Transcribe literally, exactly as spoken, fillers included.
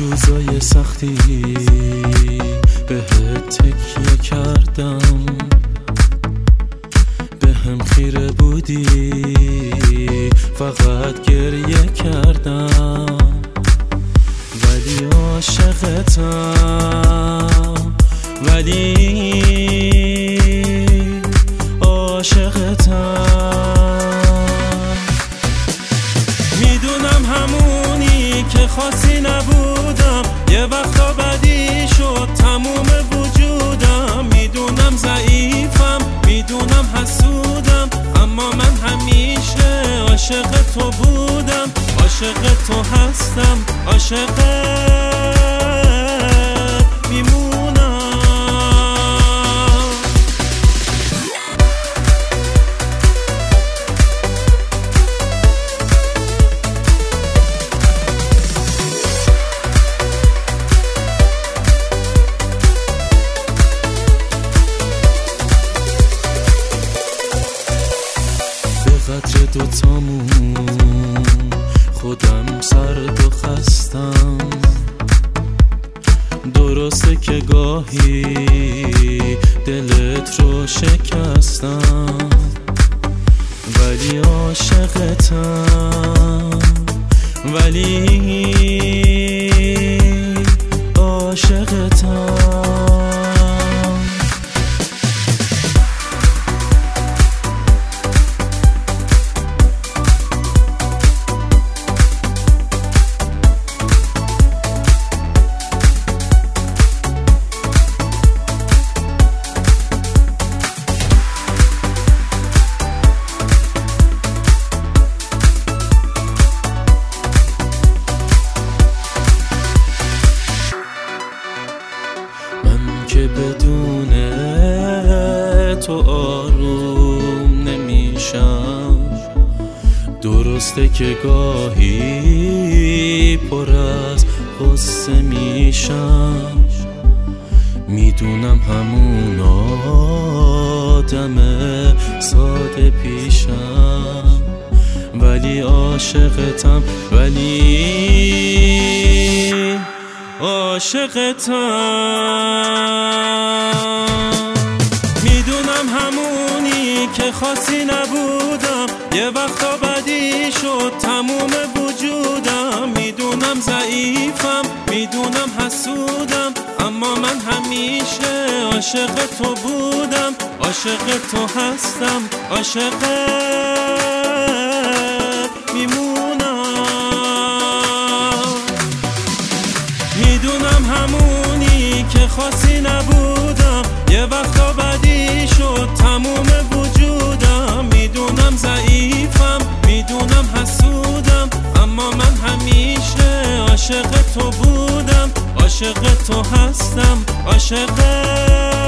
روزای سختی بهت تکیه کردم، به هم خیره بودی فقط گریه کردم، ولی عاشقتم، ولی عاشقتم. میدونم همونی که خاصی نبودم، یه وقتا بدی شد تموم وجودم. میدونم ضعیفم، میدونم حسودم، اما من همیشه عاشق تو بودم، عاشق تو هستم، عاشقت میمونم. قدر دوتامون خودم سرد و خستم، درسته که گاهی دلت رو شکستم، ولی عاشقتم، ولی عاشقتم. که بدون تو آروم نمیشم، درسته که گاهی پر از غصه میشم، میدونم همون آدم ساده پیشم، ولی عاشقتم، ولی عاشقتم. میدونم همونی که خاصی نبودم، یه وقتا بدی شد تموم وجودم. میدونم ضعیفم، میدونم حسودم، اما من همیشه عاشق تو بودم، عاشق تو هستم، عاشقت میمونم. میدونم همونی که خاصی نبودم، یه وقتا بدی شد تموم وجودم. میدونم ضعیفم، میدونم حسودم، اما من همیشه عاشق تو بودم، عاشق تو هستم، عاشقت